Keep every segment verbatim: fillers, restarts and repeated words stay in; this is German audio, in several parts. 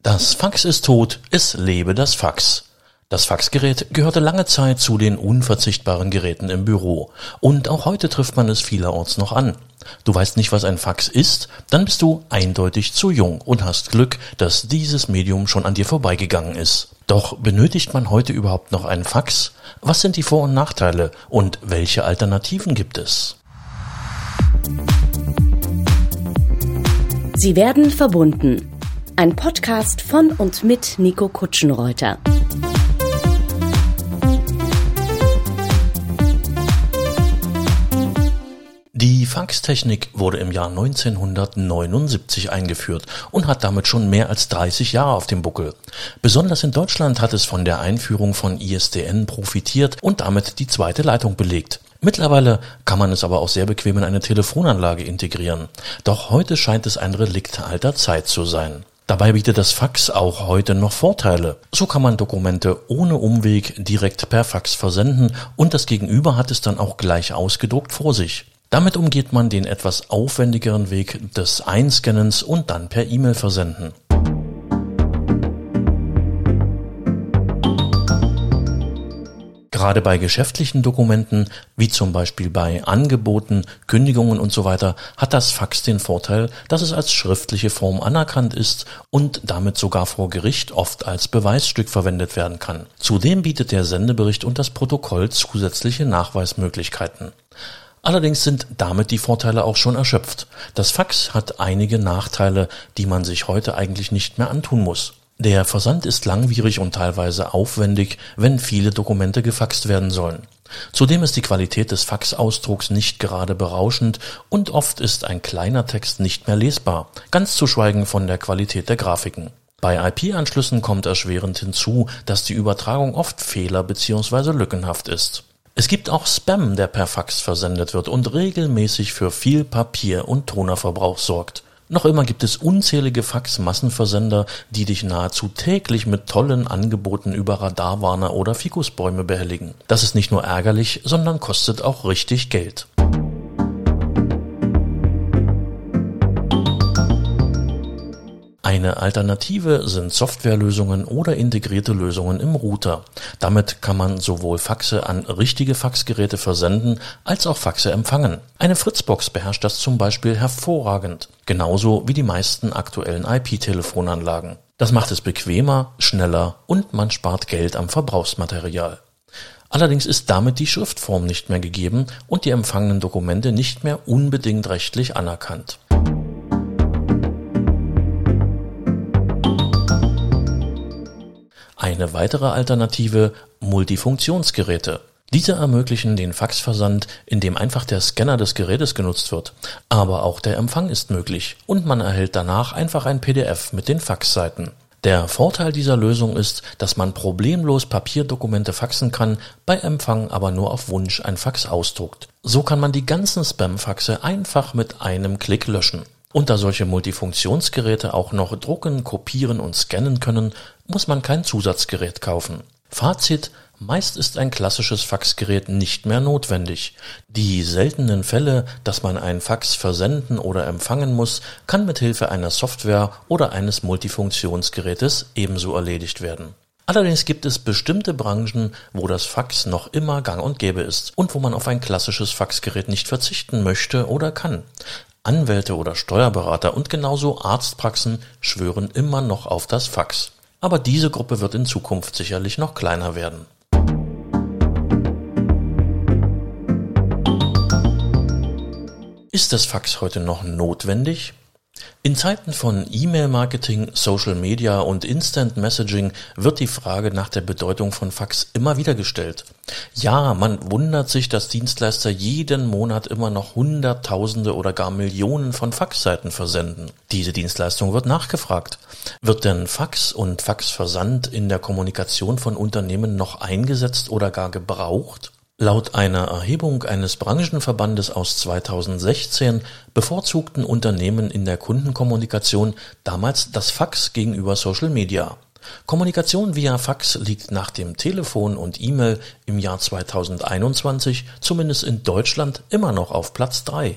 Das Fax ist tot, es lebe das Fax. Das Faxgerät gehörte lange Zeit zu den unverzichtbaren Geräten im Büro. Und auch heute trifft man es vielerorts noch an. Du weißt nicht, was ein Fax ist? Dann bist du eindeutig zu jung und hast Glück, dass dieses Medium schon an dir vorbeigegangen ist. Doch benötigt man heute überhaupt noch einen Fax? Was sind die Vor- und Nachteile und welche Alternativen gibt es? Sie werden verbunden. Ein Podcast von und mit Nico Kutschenreuter. Die Faxtechnik wurde im Jahr neunzehnhundertneunundsiebzig eingeführt und hat damit schon mehr als dreißig Jahre auf dem Buckel. Besonders in Deutschland hat es von der Einführung von I S D N profitiert und damit die zweite Leitung belegt. Mittlerweile kann man es aber auch sehr bequem in eine Telefonanlage integrieren. Doch heute scheint es ein Relikt alter Zeit zu sein. Dabei bietet das Fax auch heute noch Vorteile. So kann man Dokumente ohne Umweg direkt per Fax versenden und das Gegenüber hat es dann auch gleich ausgedruckt vor sich. Damit umgeht man den etwas aufwendigeren Weg des Einscannens und dann per E-Mail versenden. Gerade bei geschäftlichen Dokumenten, wie zum Beispiel bei Angeboten, Kündigungen und so weiter, hat das Fax den Vorteil, dass es als schriftliche Form anerkannt ist und damit sogar vor Gericht oft als Beweisstück verwendet werden kann. Zudem bietet der Sendebericht und das Protokoll zusätzliche Nachweismöglichkeiten. Allerdings sind damit die Vorteile auch schon erschöpft. Das Fax hat einige Nachteile, die man sich heute eigentlich nicht mehr antun muss. Der Versand ist langwierig und teilweise aufwendig, wenn viele Dokumente gefaxt werden sollen. Zudem ist die Qualität des Faxausdrucks nicht gerade berauschend und oft ist ein kleiner Text nicht mehr lesbar, ganz zu schweigen von der Qualität der Grafiken. Bei I P-Anschlüssen kommt erschwerend hinzu, dass die Übertragung oft fehler- bzw. lückenhaft ist. Es gibt auch Spam, der per Fax versendet wird und regelmäßig für viel Papier- und Tonerverbrauch sorgt. Noch immer gibt es unzählige Fax-Massenversender, die dich nahezu täglich mit tollen Angeboten über Radarwarner oder Fikusbäume behelligen. Das ist nicht nur ärgerlich, sondern kostet auch richtig Geld. Eine Alternative sind Softwarelösungen oder integrierte Lösungen im Router. Damit kann man sowohl Faxe an richtige Faxgeräte versenden, als auch Faxe empfangen. Eine Fritzbox beherrscht das zum Beispiel hervorragend, genauso wie die meisten aktuellen I P-Telefonanlagen. Das macht es bequemer, schneller und man spart Geld am Verbrauchsmaterial. Allerdings ist damit die Schriftform nicht mehr gegeben und die empfangenen Dokumente nicht mehr unbedingt rechtlich anerkannt. Eine weitere Alternative: Multifunktionsgeräte. Diese ermöglichen den Faxversand, indem einfach der Scanner des Gerätes genutzt wird. Aber auch der Empfang ist möglich und man erhält danach einfach ein P D F mit den Faxseiten. Der Vorteil dieser Lösung ist, dass man problemlos Papierdokumente faxen kann, bei Empfang aber nur auf Wunsch ein Fax ausdruckt. So kann man die ganzen Spam-Faxe einfach mit einem Klick löschen. Und da solche Multifunktionsgeräte auch noch drucken, kopieren und scannen können, muss man kein Zusatzgerät kaufen. Fazit: Meist ist ein klassisches Faxgerät nicht mehr notwendig. Die seltenen Fälle, dass man ein Fax versenden oder empfangen muss, kann mithilfe einer Software oder eines Multifunktionsgerätes ebenso erledigt werden. Allerdings gibt es bestimmte Branchen, wo das Fax noch immer gang und gäbe ist und wo man auf ein klassisches Faxgerät nicht verzichten möchte oder kann. Anwälte oder Steuerberater und genauso Arztpraxen schwören immer noch auf das Fax. Aber diese Gruppe wird in Zukunft sicherlich noch kleiner werden. Ist das Fax heute noch notwendig? In Zeiten von E-Mail-Marketing, Social Media und Instant Messaging wird die Frage nach der Bedeutung von Fax immer wieder gestellt. Ja, man wundert sich, dass Dienstleister jeden Monat immer noch Hunderttausende oder gar Millionen von Faxseiten versenden. Diese Dienstleistung wird nachgefragt. Wird denn Fax und Faxversand in der Kommunikation von Unternehmen noch eingesetzt oder gar gebraucht? Laut einer Erhebung eines Branchenverbandes aus zweitausendsechzehn bevorzugten Unternehmen in der Kundenkommunikation damals das Fax gegenüber Social Media. Kommunikation via Fax liegt nach dem Telefon und E-Mail im Jahr zweitausendeinundzwanzig, zumindest in Deutschland, immer noch auf Platz drei.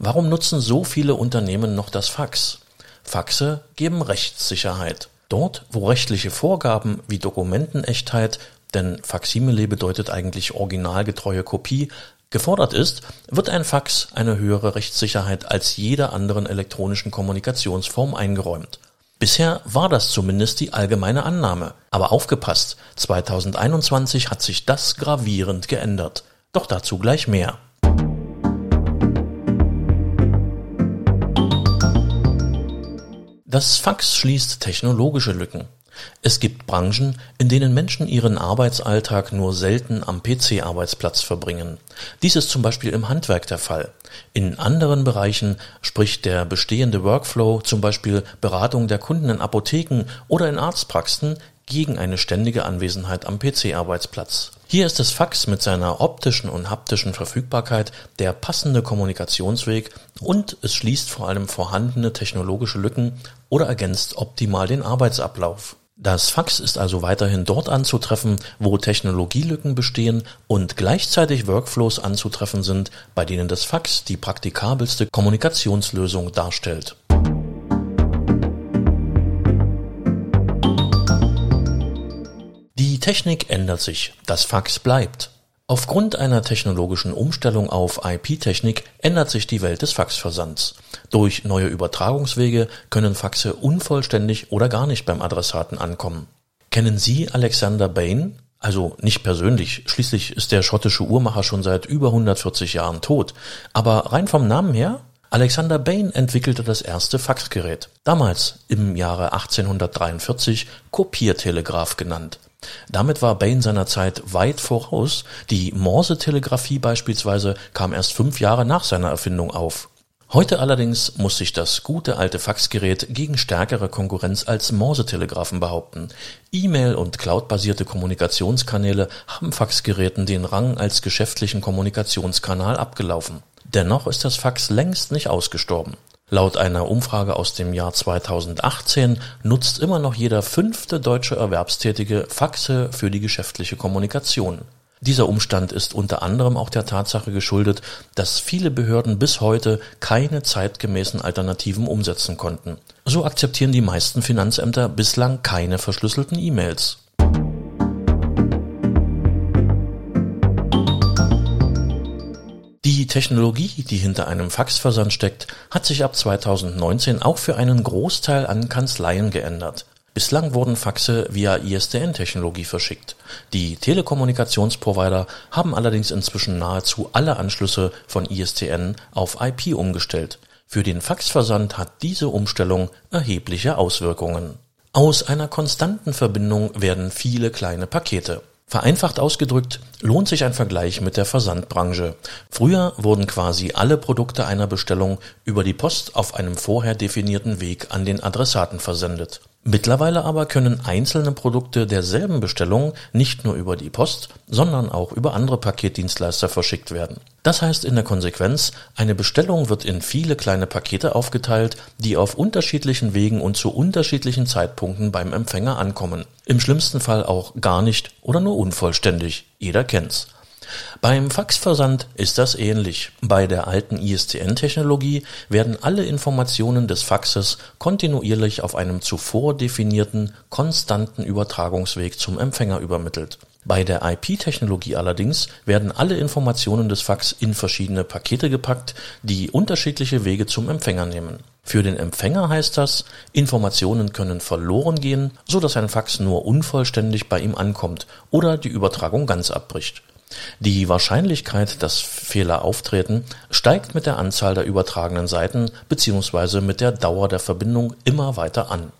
Warum nutzen so viele Unternehmen noch das Fax? Faxe geben Rechtssicherheit. Dort, wo rechtliche Vorgaben wie Dokumentenechtheit, denn Faksimile bedeutet eigentlich originalgetreue Kopie, gefordert ist, wird ein Fax eine höhere Rechtssicherheit als jeder anderen elektronischen Kommunikationsform eingeräumt. Bisher war das zumindest die allgemeine Annahme. Aber aufgepasst, zweitausendeinundzwanzig hat sich das gravierend geändert. Doch dazu gleich mehr. Das Fax schließt technologische Lücken. Es gibt Branchen, in denen Menschen ihren Arbeitsalltag nur selten am P C-Arbeitsplatz verbringen. Dies ist zum Beispiel im Handwerk der Fall. In anderen Bereichen spricht der bestehende Workflow, zum Beispiel Beratung der Kunden in Apotheken oder in Arztpraxen, gegen eine ständige Anwesenheit am P C-Arbeitsplatz. Hier ist das Fax mit seiner optischen und haptischen Verfügbarkeit der passende Kommunikationsweg und es schließt vor allem vorhandene technologische Lücken oder ergänzt optimal den Arbeitsablauf. Das Fax ist also weiterhin dort anzutreffen, wo Technologielücken bestehen und gleichzeitig Workflows anzutreffen sind, bei denen das Fax die praktikabelste Kommunikationslösung darstellt. Die Technik ändert sich, das Fax bleibt. Aufgrund einer technologischen Umstellung auf I P-Technik ändert sich die Welt des Faxversands. Durch neue Übertragungswege können Faxe unvollständig oder gar nicht beim Adressaten ankommen. Kennen Sie Alexander Bain? Also nicht persönlich, schließlich ist der schottische Uhrmacher schon seit über hundertvierzig Jahren tot. Aber rein vom Namen her? Alexander Bain entwickelte das erste Faxgerät. Damals, im Jahre achtzehnhundertdreiundvierzig, Kopiertelegraph genannt. Damit war Bain seiner Zeit weit voraus. Die Morsetelegrafie beispielsweise kam erst fünf Jahre nach seiner Erfindung auf. Heute allerdings muss sich das gute alte Faxgerät gegen stärkere Konkurrenz als Morsetelegraphen behaupten. E-Mail- und Cloud-basierte Kommunikationskanäle haben Faxgeräten den Rang als geschäftlichen Kommunikationskanal abgelaufen. Dennoch ist das Fax längst nicht ausgestorben. Laut einer Umfrage aus dem Jahr zweitausendachtzehn nutzt immer noch jeder fünfte deutsche Erwerbstätige Faxe für die geschäftliche Kommunikation. Dieser Umstand ist unter anderem auch der Tatsache geschuldet, dass viele Behörden bis heute keine zeitgemäßen Alternativen umsetzen konnten. So akzeptieren die meisten Finanzämter bislang keine verschlüsselten E-Mails. Die Technologie, die hinter einem Faxversand steckt, hat sich ab zweitausendneunzehn auch für einen Großteil an Kanzleien geändert. Bislang wurden Faxe via I S D N-Technologie verschickt. Die Telekommunikationsprovider haben allerdings inzwischen nahezu alle Anschlüsse von I S D N auf I P umgestellt. Für den Faxversand hat diese Umstellung erhebliche Auswirkungen. Aus einer konstanten Verbindung werden viele kleine Pakete. Vereinfacht ausgedrückt lohnt sich ein Vergleich mit der Versandbranche. Früher wurden quasi alle Produkte einer Bestellung über die Post auf einem vorher definierten Weg an den Adressaten versendet. Mittlerweile aber können einzelne Produkte derselben Bestellung nicht nur über die Post, sondern auch über andere Paketdienstleister verschickt werden. Das heißt in der Konsequenz, eine Bestellung wird in viele kleine Pakete aufgeteilt, die auf unterschiedlichen Wegen und zu unterschiedlichen Zeitpunkten beim Empfänger ankommen. Im schlimmsten Fall auch gar nicht oder nur unvollständig. Jeder kennt's. Beim Faxversand ist das ähnlich. Bei der alten I S D N-Technologie werden alle Informationen des Faxes kontinuierlich auf einem zuvor definierten, konstanten Übertragungsweg zum Empfänger übermittelt. Bei der I P-Technologie allerdings werden alle Informationen des Fax in verschiedene Pakete gepackt, die unterschiedliche Wege zum Empfänger nehmen. Für den Empfänger heißt das, Informationen können verloren gehen, so dass ein Fax nur unvollständig bei ihm ankommt oder die Übertragung ganz abbricht. Die Wahrscheinlichkeit, dass Fehler auftreten, steigt mit der Anzahl der übertragenen Seiten bzw. mit der Dauer der Verbindung immer weiter an.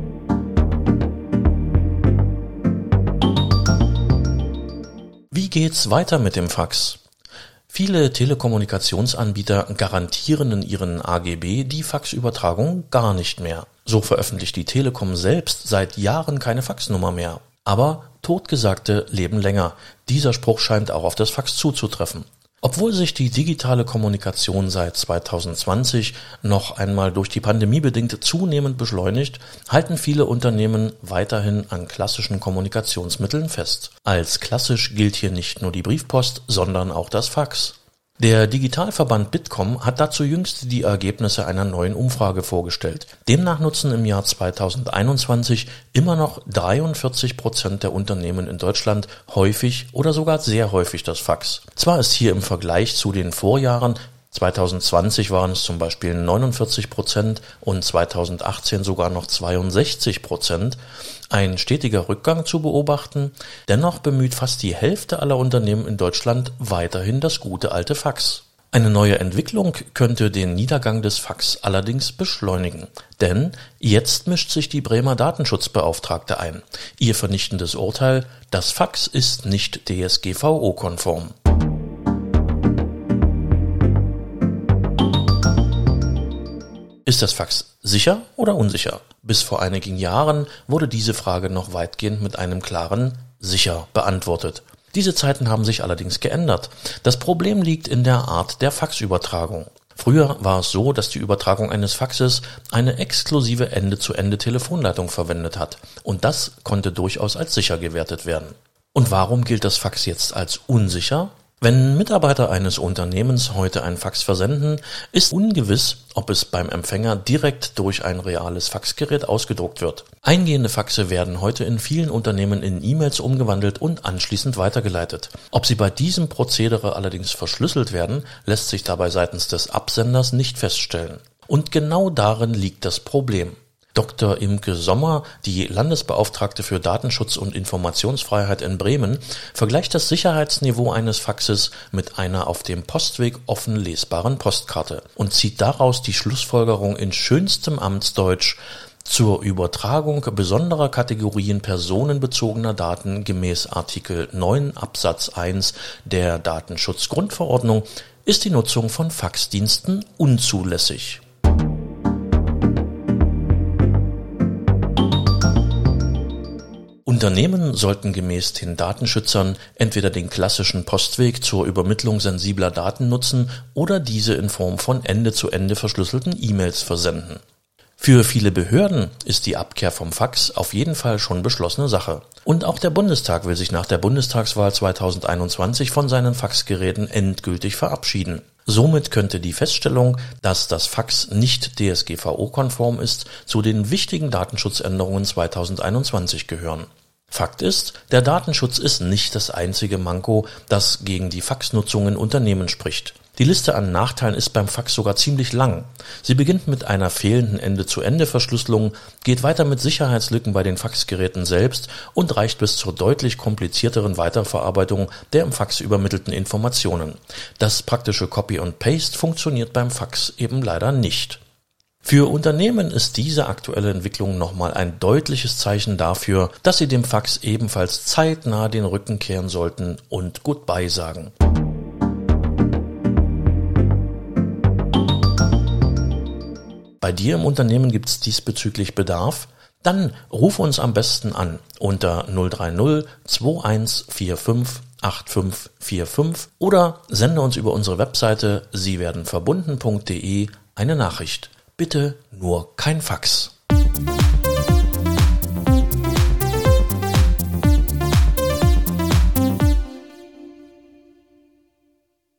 Wie geht's weiter mit dem Fax? Viele Telekommunikationsanbieter garantieren in ihren A G B die Faxübertragung gar nicht mehr. So veröffentlicht die Telekom selbst seit Jahren keine Faxnummer mehr. Aber Totgesagte leben länger. Dieser Spruch scheint auch auf das Fax zuzutreffen. Obwohl sich die digitale Kommunikation seit zweitausendzwanzig noch einmal durch die Pandemie bedingt zunehmend beschleunigt, halten viele Unternehmen weiterhin an klassischen Kommunikationsmitteln fest. Als klassisch gilt hier nicht nur die Briefpost, sondern auch das Fax. Der Digitalverband Bitkom hat dazu jüngst die Ergebnisse einer neuen Umfrage vorgestellt. Demnach nutzen im Jahr zweitausendeinundzwanzig immer noch dreiundvierzig Prozent der Unternehmen in Deutschland häufig oder sogar sehr häufig das Fax. Zwar ist hier im Vergleich zu den Vorjahren, zweitausendzwanzig waren es zum Beispiel neunundvierzig Prozent und zweitausendachtzehn sogar noch zweiundsechzig Prozent, ein stetiger Rückgang zu beobachten. Dennoch bemüht fast die Hälfte aller Unternehmen in Deutschland weiterhin das gute alte Fax. Eine neue Entwicklung könnte den Niedergang des Fax allerdings beschleunigen. Denn jetzt mischt sich die Bremer Datenschutzbeauftragte ein. Ihr vernichtendes Urteil: Das Fax ist nicht D S G V O-konform. Ist das Fax sicher oder unsicher? Bis vor einigen Jahren wurde diese Frage noch weitgehend mit einem klaren sicher beantwortet. Diese Zeiten haben sich allerdings geändert. Das Problem liegt in der Art der Faxübertragung. Früher war es so, dass die Übertragung eines Faxes eine exklusive Ende-zu-Ende-Telefonleitung verwendet hat. Und das konnte durchaus als sicher gewertet werden. Und warum gilt das Fax jetzt als unsicher? Wenn Mitarbeiter eines Unternehmens heute ein Fax versenden, ist ungewiss, ob es beim Empfänger direkt durch ein reales Faxgerät ausgedruckt wird. Eingehende Faxe werden heute in vielen Unternehmen in E-Mails umgewandelt und anschließend weitergeleitet. Ob sie bei diesem Prozedere allerdings verschlüsselt werden, lässt sich dabei seitens des Absenders nicht feststellen. Und genau darin liegt das Problem. Doktor Imke Sommer, die Landesbeauftragte für Datenschutz und Informationsfreiheit in Bremen, vergleicht das Sicherheitsniveau eines Faxes mit einer auf dem Postweg offen lesbaren Postkarte und zieht daraus die Schlussfolgerung in schönstem Amtsdeutsch: Zur Übertragung besonderer Kategorien personenbezogener Daten gemäß Artikel neun Absatz eins der Datenschutzgrundverordnung ist die Nutzung von Faxdiensten unzulässig. Unternehmen sollten gemäß den Datenschützern entweder den klassischen Postweg zur Übermittlung sensibler Daten nutzen oder diese in Form von Ende-zu-Ende verschlüsselten E-Mails versenden. Für viele Behörden ist die Abkehr vom Fax auf jeden Fall schon beschlossene Sache. Und auch der Bundestag will sich nach der Bundestagswahl zweitausendeinundzwanzig von seinen Faxgeräten endgültig verabschieden. Somit könnte die Feststellung, dass das Fax nicht D S G V O-konform ist, zu den wichtigen Datenschutzänderungen zweitausendeinundzwanzig gehören. Fakt ist, der Datenschutz ist nicht das einzige Manko, das gegen die Faxnutzung in Unternehmen spricht. Die Liste an Nachteilen ist beim Fax sogar ziemlich lang. Sie beginnt mit einer fehlenden Ende-zu-Ende-Verschlüsselung, geht weiter mit Sicherheitslücken bei den Faxgeräten selbst und reicht bis zur deutlich komplizierteren Weiterverarbeitung der im Fax übermittelten Informationen. Das praktische Copy und Paste funktioniert beim Fax eben leider nicht. Für Unternehmen ist diese aktuelle Entwicklung nochmal ein deutliches Zeichen dafür, dass sie dem Fax ebenfalls zeitnah den Rücken kehren sollten und Goodbye sagen. Bei dir im Unternehmen gibt es diesbezüglich Bedarf? Dann ruf uns am besten an unter null drei null zwei eins vier fünf acht fünf vier fünf oder sende uns über unsere Webseite sie werden verbunden punkt de eine Nachricht. Bitte nur kein Fax.